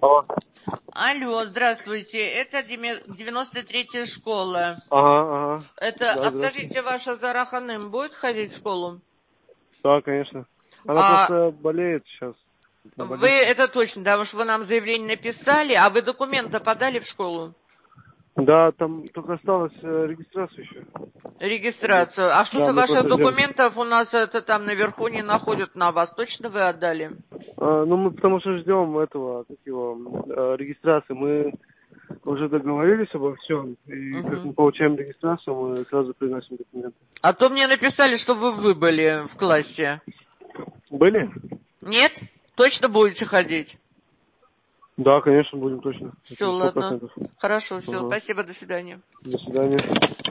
Алло. Алло, здравствуйте. Это 93-я школа. Ага. Да, Скажите, ваша Зара Ханым будет ходить в школу? да, конечно. Она просто болеет сейчас. Вы это точно, да, потому что вы нам заявление написали, а вы документы подали в школу? Да, там только осталось регистрацию еще. Регистрацию. А что-то мы ваших просто ждем. документов у нас это там наверху не находят на вас. Точно вы отдали? Ну, мы потому что ждем этого, регистрации. Мы уже договорились обо всем. И как мы получаем регистрацию, мы сразу приносим документы. А то мне написали, что вы были в классе. Были? Нет? Точно будете ходить? Да, конечно, будем точно. Все, ладно. Хорошо, все. Спасибо, до свидания. До свидания.